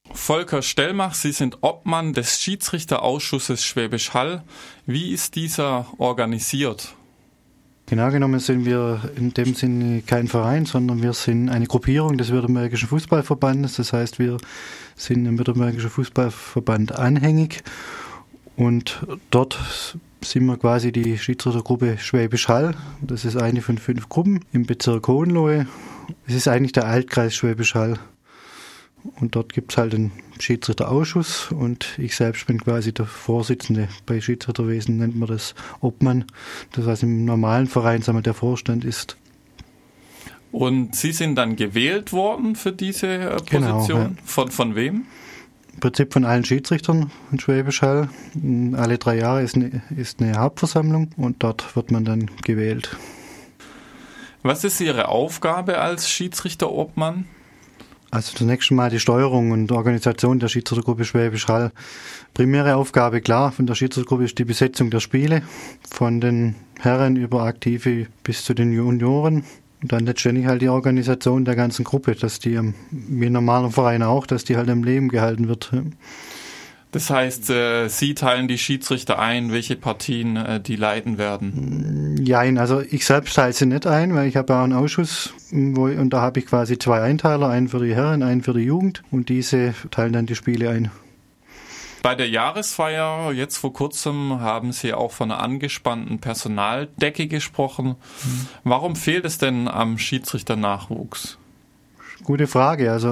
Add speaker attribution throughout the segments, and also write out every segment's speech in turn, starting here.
Speaker 1: Volker Stellmach, Sie sind Obmann des Schiedsrichterausschusses Schwäbisch Hall. Wie ist dieser organisiert?
Speaker 2: Genau genommen sind wir in dem Sinne kein Verein, sondern wir sind eine Gruppierung des Württembergischen Fußballverbandes. Das heißt, wir sind im Württembergischen Fußballverband anhängig und dort sind wir quasi die Schiedsrichtergruppe Schwäbisch Hall. Das ist eine von 5 Gruppen im Bezirk Hohenlohe. Es ist eigentlich der Altkreis Schwäbisch Hall. Und dort gibt es halt einen Schiedsrichterausschuss und ich selbst bin quasi der Vorsitzende. Bei Schiedsrichterwesen nennt man das Obmann, das heißt im normalen Verein der Vorstand ist.
Speaker 1: Und Sie sind dann gewählt worden für diese Position? Genau, ja. Von wem?
Speaker 2: Im Prinzip von allen Schiedsrichtern in Schwäbisch Hall. Alle 3 Jahre ist eine Hauptversammlung und dort wird man dann gewählt.
Speaker 1: Was ist Ihre Aufgabe als Schiedsrichterobmann?
Speaker 2: Also zunächst mal die Steuerung und Organisation der Schiedsrichtergruppe Schwäbisch Hall. Primäre Aufgabe, klar, von der Schiedsrichtergruppe ist die Besetzung der Spiele, von den Herren über Aktive bis zu den Junioren. Und dann letztendlich halt die Organisation der ganzen Gruppe, dass die, wie in normalen Vereinen auch, dass die halt am Leben gehalten wird.
Speaker 1: Das heißt, Sie teilen die Schiedsrichter ein, welche Partien die leiten werden?
Speaker 2: Ja, also ich selbst teile sie nicht ein, weil ich habe auch einen Ausschuss und da habe ich quasi 2 Einteiler, einen für die Herren, einen für die Jugend und diese teilen dann die Spiele ein.
Speaker 1: Bei der Jahresfeier, jetzt vor kurzem, haben Sie auch von einer angespannten Personaldecke gesprochen. Warum fehlt es denn am Schiedsrichternachwuchs?
Speaker 2: Gute Frage, also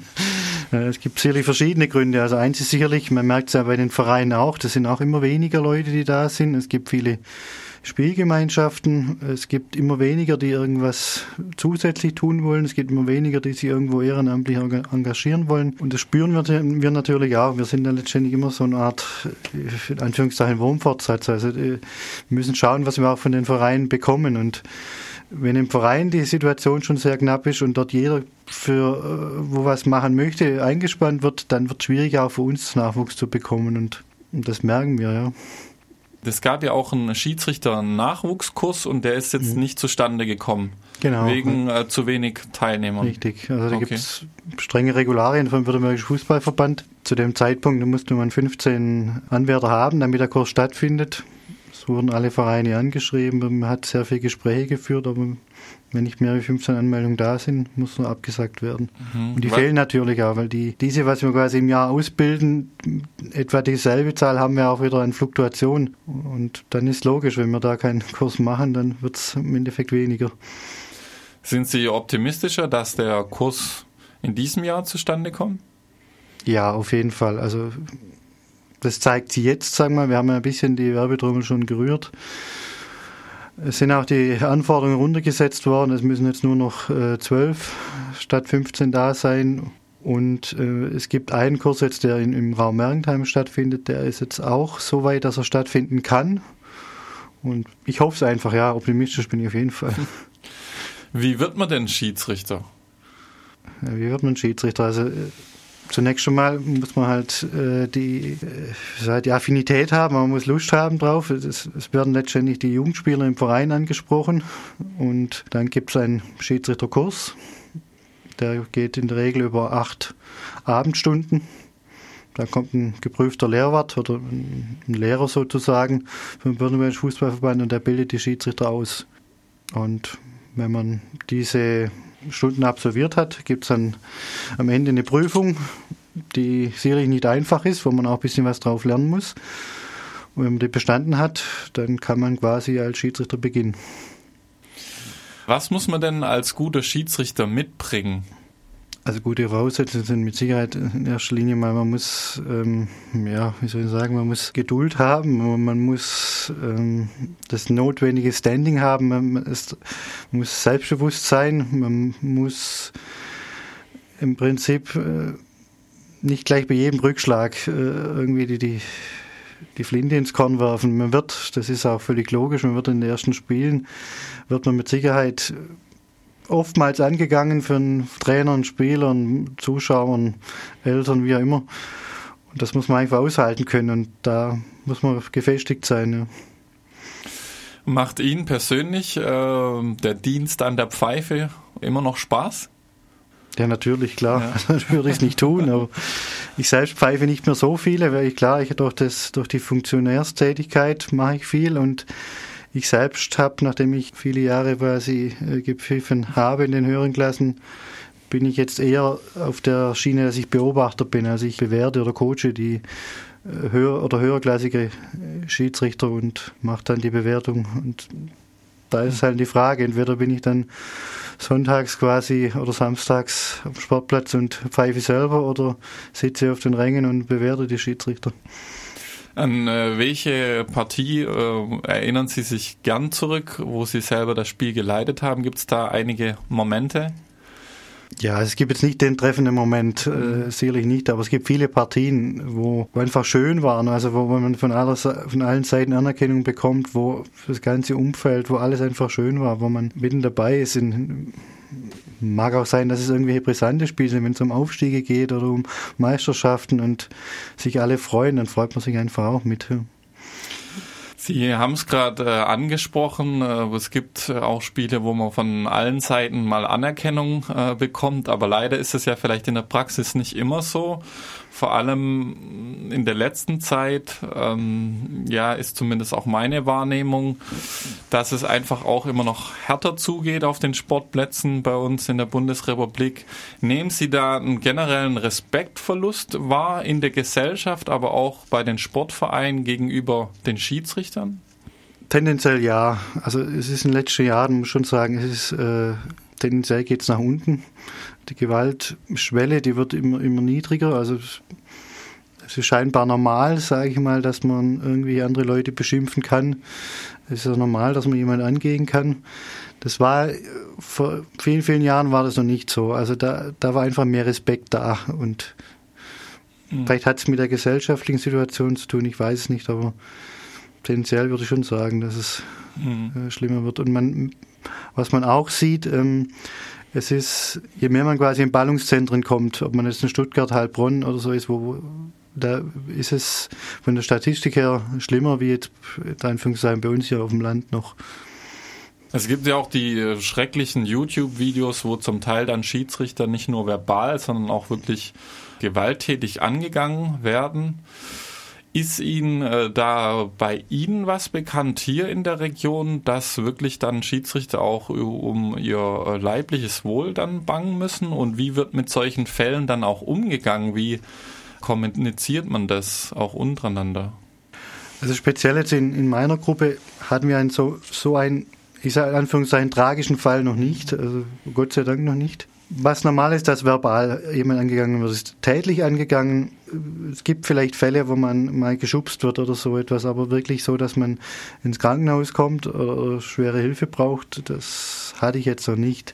Speaker 2: es gibt sicherlich verschiedene Gründe. Also eins ist sicherlich, man merkt es ja bei den Vereinen auch, das sind auch immer weniger Leute, die da sind. Es gibt viele Spielgemeinschaften, es gibt immer weniger, die irgendwas zusätzlich tun wollen. Es gibt immer weniger, die sich irgendwo ehrenamtlich engagieren wollen. Und das spüren wir natürlich auch. Wir sind dann letztendlich immer so eine Art, in Anführungszeichen, Wurmfortsatz. Also wir müssen schauen, was wir auch von den Vereinen bekommen. Und wenn im Verein die Situation schon sehr knapp ist und dort jeder für wo was machen möchte, eingespannt wird, dann wird es schwierig auch für uns Nachwuchs zu bekommen und das merken wir, ja.
Speaker 1: Es gab ja auch einen Schiedsrichter-Nachwuchskurs und der ist jetzt nicht zustande gekommen.
Speaker 2: Genau.
Speaker 1: Wegen zu wenig Teilnehmern.
Speaker 2: Richtig, also da gibt es strenge Regularien vom Württembergischen Fußballverband. Zu dem Zeitpunkt musste man 15 Anwärter haben, damit der Kurs stattfindet. Es wurden alle Vereine angeschrieben, man hat sehr viele Gespräche geführt, aber wenn nicht mehr als 15 Anmeldungen da sind, muss nur abgesagt werden. Und die fehlen natürlich auch, weil diese, was wir quasi im Jahr ausbilden, etwa dieselbe Zahl haben wir auch wieder an Fluktuation. Und dann ist logisch, wenn wir da keinen Kurs machen, dann wird es im Endeffekt weniger.
Speaker 1: Sind Sie optimistischer, dass der Kurs in diesem Jahr zustande kommt?
Speaker 2: Ja, auf jeden Fall. Also das zeigt sich jetzt, sagen wir, wir haben ja ein bisschen die Werbetrommel schon gerührt. Es sind auch die Anforderungen runtergesetzt worden. Es müssen jetzt nur noch 12 statt 15 da sein. Und es gibt einen Kurs jetzt, der im Raum Mergentheim stattfindet. Der ist jetzt auch so weit, dass er stattfinden kann. Und ich hoffe es einfach, ja, optimistisch bin ich auf jeden Fall.
Speaker 1: Wie wird man denn Schiedsrichter?
Speaker 2: Ja, wie wird man Schiedsrichter? Also zunächst einmal muss man halt die Affinität haben, man muss Lust haben drauf. Es werden letztendlich die Jugendspieler im Verein angesprochen und dann gibt es einen Schiedsrichterkurs. Der geht in der Regel über 8 Abendstunden. Da kommt ein geprüfter Lehrwart oder ein Lehrer sozusagen vom Württembergischen Fußballverband und der bildet die Schiedsrichter aus. Und wenn man diese Stunden absolviert hat, gibt es dann am Ende eine Prüfung, die sicherlich nicht einfach ist, wo man auch ein bisschen was drauf lernen muss. Und wenn man die bestanden hat, dann kann man quasi als Schiedsrichter beginnen.
Speaker 1: Was muss man denn als guter Schiedsrichter mitbringen?
Speaker 2: Also gute Voraussetzungen sind mit Sicherheit in erster Linie mal, man muss, man muss Geduld haben, man muss das notwendige Standing haben, man muss selbstbewusst sein, man muss im Prinzip nicht gleich bei jedem Rückschlag irgendwie die Flinte ins Korn werfen. Man wird, das ist auch völlig logisch, man wird in den ersten Spielen, wird man mit Sicherheit oftmals angegangen von Trainern, Spielern, Zuschauern, Eltern, wie auch immer. Und das muss man einfach aushalten können und da muss man gefestigt sein. Ja.
Speaker 1: Macht Ihnen persönlich der Dienst an der Pfeife immer noch Spaß?
Speaker 2: Ja, natürlich, klar. Ja. Das würde ich nicht tun, aber Ich selbst pfeife nicht mehr so viele, weil ich durch die Funktionärstätigkeit mache ich viel und ich selbst habe, nachdem ich viele Jahre quasi gepfiffen habe in den höheren Klassen, bin ich jetzt eher auf der Schiene, dass ich Beobachter bin. Also ich bewerte oder coache die höherklassige Schiedsrichter und mache dann die Bewertung. Und da ist halt die Frage, entweder bin ich dann sonntags quasi oder samstags am Sportplatz und pfeife selber oder sitze auf den Rängen und bewerte die Schiedsrichter.
Speaker 1: An welche Partie erinnern Sie sich gern zurück, wo Sie selber das Spiel geleitet haben? Gibt es da einige Momente?
Speaker 2: Ja, es gibt jetzt nicht den treffenden Moment, sicherlich nicht, aber es gibt viele Partien, wo einfach schön waren, also wo man von allen Seiten Anerkennung bekommt, wo das ganze Umfeld, wo alles einfach schön war, wo man mitten dabei ist. Mag auch sein, dass es irgendwelche brisante Spiele sind, wenn es um Aufstiege geht oder um Meisterschaften und sich alle freuen, dann freut man sich einfach auch mit.
Speaker 1: Sie haben es gerade angesprochen, es gibt auch Spiele, wo man von allen Seiten mal Anerkennung bekommt, aber leider ist es ja vielleicht in der Praxis nicht immer so. Vor allem in der letzten Zeit, ist zumindest auch meine Wahrnehmung, dass es einfach auch immer noch härter zugeht auf den Sportplätzen bei uns in der Bundesrepublik. Nehmen Sie da einen generellen Respektverlust wahr in der Gesellschaft, aber auch bei den Sportvereinen gegenüber den Schiedsrichtern?
Speaker 2: Tendenziell ja. Also es ist in den letzten Jahren, muss ich schon sagen, tendenziell geht es nach unten. Die Gewaltschwelle, die wird immer niedriger. Also es ist scheinbar normal, sage ich mal, dass man irgendwie andere Leute beschimpfen kann. Es ist ja normal, dass man jemanden angehen kann. Das war vor vielen, vielen Jahren war das noch nicht so. Also da war einfach mehr Respekt da. Und vielleicht hat es mit der gesellschaftlichen Situation zu tun, ich weiß es nicht, aber tendenziell würde ich schon sagen, dass es schlimmer wird. Und was man auch sieht, es ist, je mehr man quasi in Ballungszentren kommt, ob man jetzt in Stuttgart, Heilbronn oder so ist, da ist es von der Statistik her schlimmer wie jetzt in Anführungszeichen bei uns hier auf dem Land noch.
Speaker 1: Es gibt ja auch die schrecklichen YouTube-Videos, wo zum Teil dann Schiedsrichter nicht nur verbal, sondern auch wirklich gewalttätig angegangen werden. Ist Ihnen da bei Ihnen was bekannt hier in der Region, dass wirklich dann Schiedsrichter auch um ihr leibliches Wohl dann bangen müssen? Und wie wird mit solchen Fällen dann auch umgegangen? Wie kommuniziert man das auch untereinander?
Speaker 2: Also speziell jetzt in meiner Gruppe hatten wir so einen, ich sage in Anführungszeichen, tragischen Fall noch nicht, also Gott sei Dank noch nicht. Was normal ist, dass verbal jemand angegangen wird, ist tätlich angegangen. Es gibt vielleicht Fälle, wo man mal geschubst wird oder so etwas, aber wirklich so, dass man ins Krankenhaus kommt oder schwere Hilfe braucht, das hatte ich jetzt noch nicht.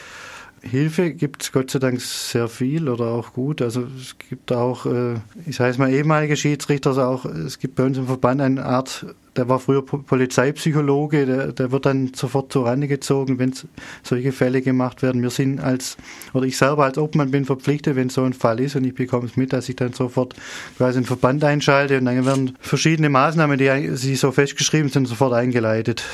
Speaker 2: Hilfe gibt es Gott sei Dank sehr viel oder auch gut. Also es gibt auch, ich sage es mal, ehemalige Schiedsrichter, also auch, es gibt bei uns im Verband eine Art, der war früher Polizeipsychologe, der wird dann sofort zur Rande gezogen, wenn solche Fälle gemacht werden. Wir sind ich selber als Obmann bin verpflichtet, wenn so ein Fall ist und ich bekomme es mit, dass ich dann sofort quasi einen Verband einschalte und dann werden verschiedene Maßnahmen, die so festgeschrieben sind, sofort eingeleitet.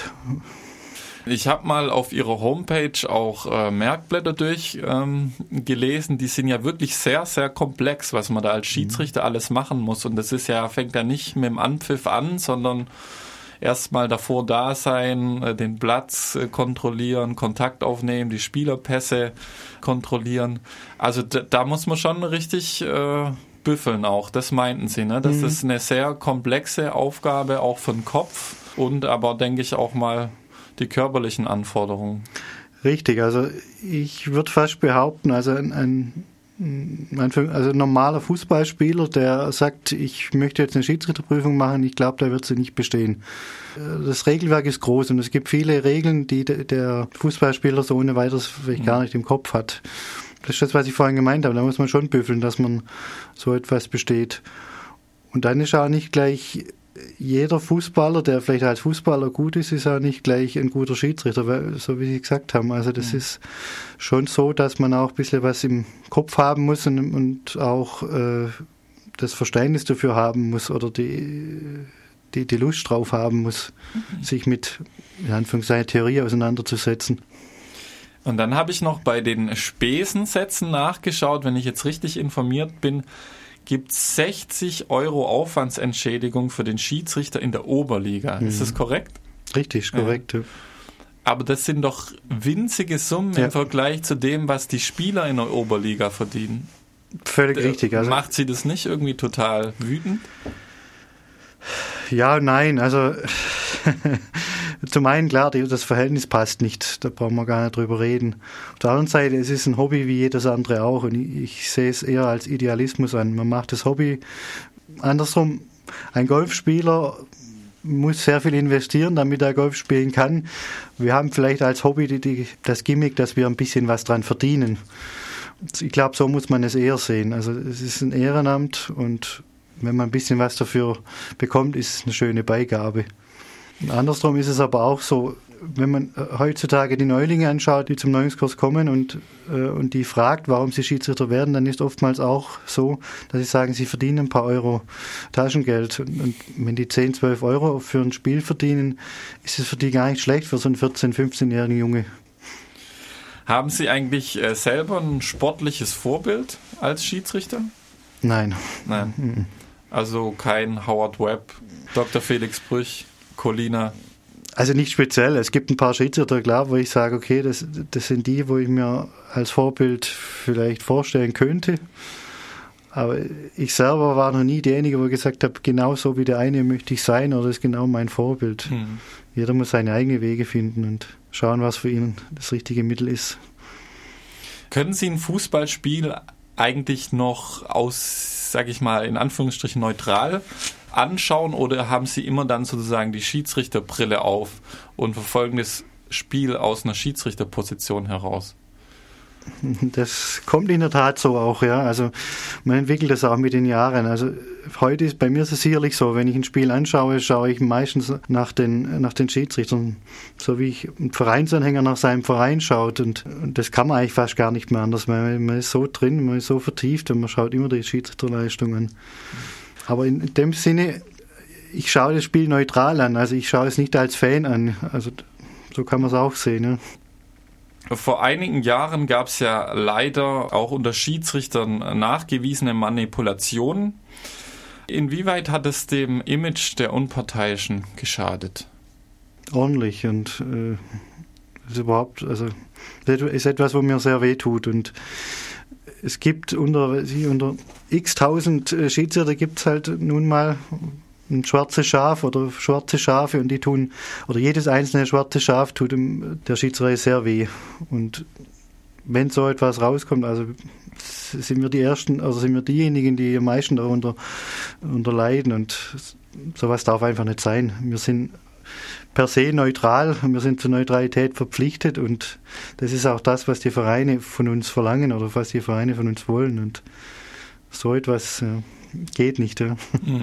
Speaker 1: Ich habe mal auf Ihrer Homepage auch Merkblätter durchgelesen. Die sind ja wirklich sehr, sehr komplex, was man da als Schiedsrichter alles machen muss. Und das fängt ja nicht mit dem Anpfiff an, sondern erstmal davor da sein, den Platz kontrollieren, Kontakt aufnehmen, die Spielerpässe kontrollieren. Also da muss man schon richtig büffeln auch. Das meinten Sie, ne? Das ist eine sehr komplexe Aufgabe auch für den Kopf und aber, denke ich, auch mal die körperlichen Anforderungen.
Speaker 2: Richtig, also ich würde fast behaupten, also ein normaler Fußballspieler, der sagt, ich möchte jetzt eine Schiedsrichterprüfung machen, ich glaube, der wird sie nicht bestehen. Das Regelwerk ist groß und es gibt viele Regeln, die der Fußballspieler so ohne weiteres vielleicht gar nicht im Kopf hat. Das ist das, was ich vorhin gemeint habe, da muss man schon büffeln, dass man so etwas besteht. Und dann ist auch nicht gleich jeder Fußballer, der vielleicht als Fußballer gut ist auch nicht gleich ein guter Schiedsrichter, weil, so wie Sie gesagt haben. Also das ist schon so, dass man auch ein bisschen was im Kopf haben muss und auch das Verständnis dafür haben muss oder die Lust drauf haben muss, sich mit, in Anführungszeichen, Theorie auseinanderzusetzen.
Speaker 1: Und dann habe ich noch bei den Spesensätzen nachgeschaut, wenn ich jetzt richtig informiert bin. gibt es 60 € Aufwandsentschädigung für den Schiedsrichter in der Oberliga. Ist das korrekt?
Speaker 2: Richtig, korrekt. Ja.
Speaker 1: Aber das sind doch winzige Summen im Vergleich zu dem, was die Spieler in der Oberliga verdienen.
Speaker 2: Völlig richtig. Also
Speaker 1: macht Sie das nicht irgendwie total wütend?
Speaker 2: Ja, nein, also zum einen klar, das Verhältnis passt nicht, da brauchen wir gar nicht drüber reden. Auf der anderen Seite, es ist ein Hobby wie jedes andere auch und ich sehe es eher als Idealismus an. Man macht das Hobby andersrum. Ein Golfspieler muss sehr viel investieren, damit er Golf spielen kann. Wir haben vielleicht als Hobby das Gimmick, dass wir ein bisschen was dran verdienen. Ich glaube, so muss man es eher sehen. Also es ist ein Ehrenamt und wenn man ein bisschen was dafür bekommt, ist es eine schöne Beigabe. Und andersrum ist es aber auch so, wenn man heutzutage die Neulinge anschaut, die zum Neuungskurs kommen und die fragt, warum sie Schiedsrichter werden, dann ist oftmals auch so, dass sie sagen, sie verdienen ein paar Euro Taschengeld. Und wenn die 10, 12 € für ein Spiel verdienen, ist es für die gar nicht schlecht, für so einen 14-, 15-jährigen Junge.
Speaker 1: Haben Sie eigentlich selber ein sportliches Vorbild als Schiedsrichter?
Speaker 2: Nein.
Speaker 1: Nein. Also kein Howard Webb, Dr. Felix Brüch, Collina?
Speaker 2: Also nicht speziell. Es gibt ein paar Schiedsrichter, klar, wo ich sage, okay, das sind die, wo ich mir als Vorbild vielleicht vorstellen könnte. Aber ich selber war noch nie derjenige, wo ich gesagt habe, genau so wie der eine möchte ich sein oder das ist genau mein Vorbild. Jeder muss seine eigenen Wege finden und schauen, was für ihn das richtige Mittel ist.
Speaker 1: Können Sie ein Fußballspiel eigentlich noch aus, sage ich mal, in Anführungsstrichen neutral anschauen oder haben Sie immer dann sozusagen die Schiedsrichterbrille auf und verfolgen das Spiel aus einer Schiedsrichterposition heraus?
Speaker 2: Das kommt in der Tat so auch, ja. Also man entwickelt das auch mit den Jahren. Also heute ist bei mir ist es sicherlich so, wenn ich ein Spiel anschaue, schaue ich meistens nach den Schiedsrichtern, so wie ich ein Vereinsanhänger nach seinem Verein schaut. Und das kann man eigentlich fast gar nicht mehr anders. Man ist so drin, man ist so vertieft und man schaut immer die Schiedsrichterleistung an. Aber in dem Sinne, ich schaue das Spiel neutral an. Also ich schaue es nicht als Fan an. Also so kann man es auch sehen, ja.
Speaker 1: Vor einigen Jahren gab es ja leider auch unter Schiedsrichtern nachgewiesene Manipulationen. Inwieweit hat es dem Image der Unparteiischen geschadet?
Speaker 2: Ordentlich und ist überhaupt, also ist etwas, wo mir sehr weh tut und es gibt unter x-tausend Schiedsrichter gibt es halt nun mal ein schwarzes Schaf oder schwarze Schafe und die tun, oder jedes einzelne schwarze Schaf tut der Schiedsrichter sehr weh. Und wenn so etwas rauskommt, also sind wir die Ersten, also sind wir diejenigen, die am meisten darunter leiden und sowas darf einfach nicht sein. Wir sind per se neutral, wir sind zur Neutralität verpflichtet und das ist auch das, was die Vereine von uns verlangen oder was die Vereine von uns wollen und so etwas geht nicht. Ja.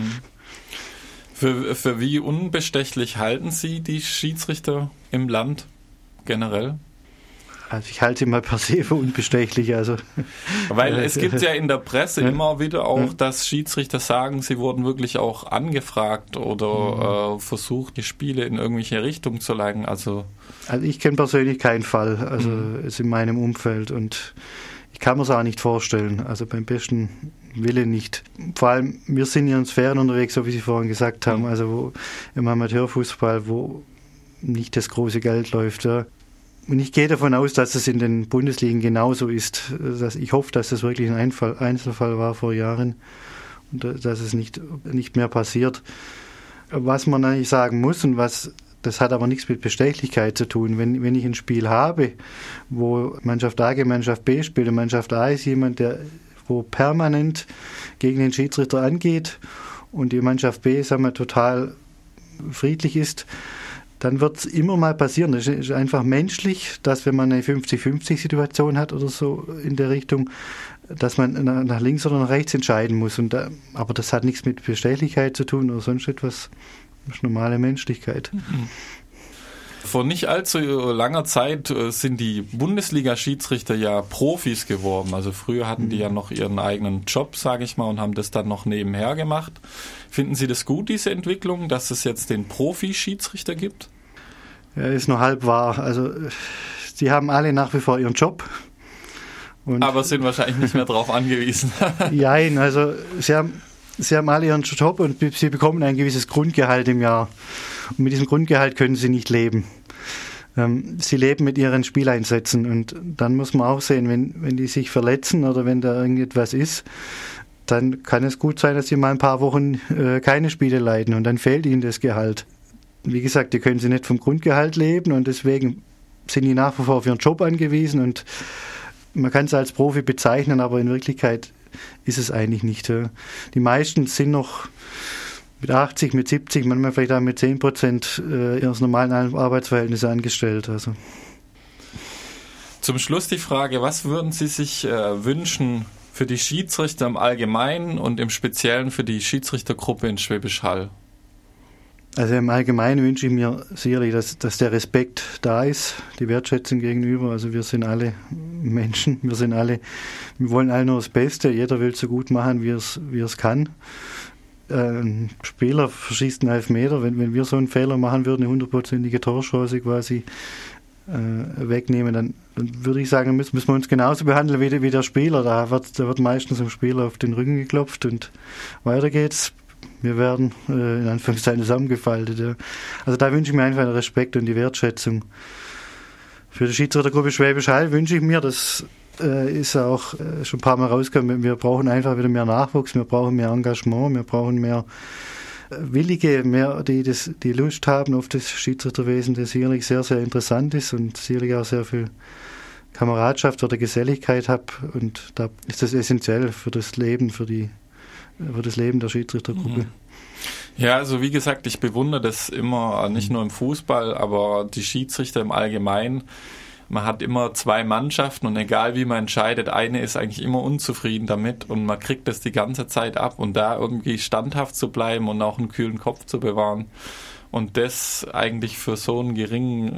Speaker 1: Für wie unbestechlich halten Sie die Schiedsrichter im Land generell?
Speaker 2: Also ich halte sie mal per se für unbestechlich. Also.
Speaker 1: Weil es gibt ja in der Presse immer wieder auch, dass Schiedsrichter sagen, sie wurden wirklich auch angefragt oder versucht, die Spiele in irgendwelche Richtungen zu lenken. Also
Speaker 2: ich kenne persönlich keinen Fall, also ist in meinem Umfeld und ich kann mir es auch nicht vorstellen, also beim besten Wille nicht. Vor allem, wir sind in Sphären unterwegs, so wie Sie vorhin gesagt haben, also wo im Amateurfußball, wo nicht das große Geld läuft. Ja. Und ich gehe davon aus, dass es in den Bundesligen genauso ist. Ich hoffe, dass das wirklich ein Einzelfall war vor Jahren und dass es nicht mehr passiert. Was man eigentlich sagen muss und das hat aber nichts mit Bestechlichkeit zu tun. Wenn ich ein Spiel habe, wo Mannschaft A gegen Mannschaft B spielt und Mannschaft A ist jemand, wo permanent gegen den Schiedsrichter angeht und die Mannschaft B, sagen wir, total friedlich ist, dann wird es immer mal passieren. Das ist einfach menschlich, dass wenn man eine 50-50-Situation hat oder so in der Richtung, dass man nach links oder nach rechts entscheiden muss. Aber das hat nichts mit Bestechlichkeit zu tun oder sonst etwas. Das ist normale Menschlichkeit.
Speaker 1: Vor nicht allzu langer Zeit sind die Bundesliga-Schiedsrichter ja Profis geworden. Also früher hatten die ja noch ihren eigenen Job, sage ich mal, und haben das dann noch nebenher gemacht. Finden Sie das gut, diese Entwicklung, dass es jetzt den Profi-Schiedsrichter gibt?
Speaker 2: Ja, ist nur halb wahr. Also sie haben alle nach wie vor ihren Job
Speaker 1: Aber sind wahrscheinlich nicht mehr drauf angewiesen.
Speaker 2: Nein, also sie haben alle ihren Job und sie bekommen ein gewisses Grundgehalt im Jahr. Und mit diesem Grundgehalt können sie nicht leben. Sie leben mit ihren Spieleinsätzen und dann muss man auch sehen, wenn die sich verletzen oder wenn da irgendetwas ist, dann kann es gut sein, dass sie mal ein paar Wochen keine Spiele leiten und dann fehlt ihnen das Gehalt. Wie gesagt, die können sie nicht vom Grundgehalt leben und deswegen sind die nach wie vor auf ihren Job angewiesen und man kann es als Profi bezeichnen, aber in Wirklichkeit ist es eigentlich nicht. Die meisten sind noch mit 80, mit 70, manchmal vielleicht auch mit 10% ihres normalen Arbeitsverhältnisses angestellt. Also.
Speaker 1: Zum Schluss die Frage, was würden Sie sich wünschen für die Schiedsrichter im Allgemeinen und im Speziellen für die Schiedsrichtergruppe in Schwäbisch Hall?
Speaker 2: Also im Allgemeinen wünsche ich mir sicherlich, dass der Respekt da ist, die Wertschätzung gegenüber. Also wir sind alle Menschen, wir wollen alle nur das Beste, jeder will so gut machen, wie er es kann. Ein Spieler verschießt einen Elfmeter, wenn wir so einen Fehler machen würden, eine 100%ige Torchance quasi wegnehmen, dann würde ich sagen, müssen wir uns genauso behandeln wie der Spieler. Da wird meistens dem Spieler auf den Rücken geklopft und weiter geht's. Wir werden in Anführungszeichen zusammengefaltet. Ja. Also da wünsche ich mir einfach den Respekt und die Wertschätzung. Für die Schiedsrichtergruppe Schwäbisch Hall wünsche ich mir, das ist auch schon ein paar Mal rausgekommen, wir brauchen einfach wieder mehr Nachwuchs, wir brauchen mehr Engagement, wir brauchen mehr Willige, mehr, die Lust haben auf das Schiedsrichterwesen, das sicherlich sehr, sehr interessant ist und sicherlich auch sehr viel Kameradschaft oder Geselligkeit hat und da ist das essentiell für das Leben, für das Leben der Schiedsrichtergruppe.
Speaker 1: Ja, also wie gesagt, ich bewundere das immer, nicht nur im Fußball, aber die Schiedsrichter im Allgemeinen. Man hat immer zwei Mannschaften und egal wie man entscheidet, eine ist eigentlich immer unzufrieden damit und man kriegt das die ganze Zeit ab und da irgendwie standhaft zu bleiben und auch einen kühlen Kopf zu bewahren und das eigentlich für so einen geringen,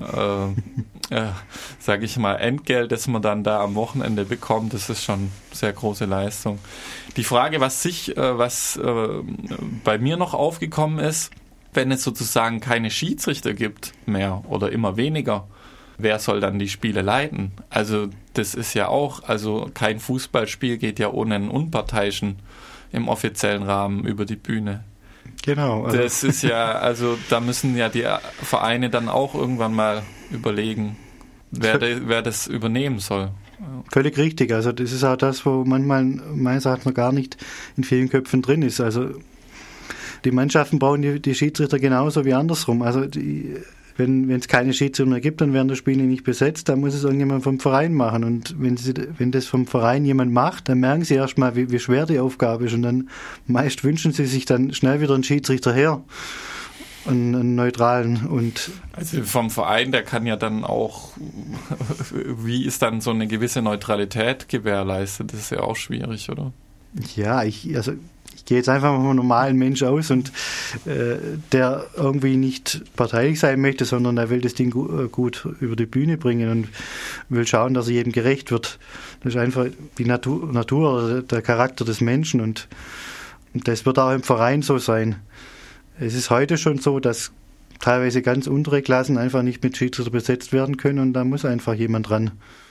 Speaker 1: sage ich mal, Entgelt, das man dann da am Wochenende bekommt, das ist schon sehr große Leistung. Die Frage, was bei mir noch aufgekommen ist, wenn es sozusagen keine Schiedsrichter gibt mehr oder immer weniger, wer soll dann die Spiele leiten? Also das ist ja auch, also kein Fußballspiel geht ja ohne einen Unparteiischen im offiziellen Rahmen über die Bühne.
Speaker 2: Genau.
Speaker 1: Also. Das ist ja, also da müssen ja die Vereine dann auch irgendwann mal überlegen, wer das übernehmen soll.
Speaker 2: Völlig richtig. Also das ist auch das, wo manchmal meines Erachtens noch gar nicht in vielen Köpfen drin ist. Also die Mannschaften brauchen die Schiedsrichter genauso wie andersrum. Also wenn es keine Schiedsrichter mehr gibt, dann werden die Spiele nicht besetzt, dann muss es irgendjemand vom Verein machen. Und wenn das vom Verein jemand macht, dann merken sie erstmal, wie schwer die Aufgabe ist. Und dann meist wünschen sie sich dann schnell wieder einen Schiedsrichter her, einen neutralen. Und
Speaker 1: also vom Verein, der kann ja dann auch, wie ist dann so eine gewisse Neutralität gewährleistet? Das ist ja auch schwierig, oder?
Speaker 2: Ja, ich gehe jetzt einfach mal vom normalen Mensch aus und der irgendwie nicht parteilich sein möchte, sondern er will das Ding gut über die Bühne bringen und will schauen, dass er jedem gerecht wird. Das ist einfach die Natur oder der Charakter des Menschen und das wird auch im Verein so sein. Es ist heute schon so, dass teilweise ganz untere Klassen einfach nicht mit Schiedsrichter besetzt werden können und da muss einfach jemand ran.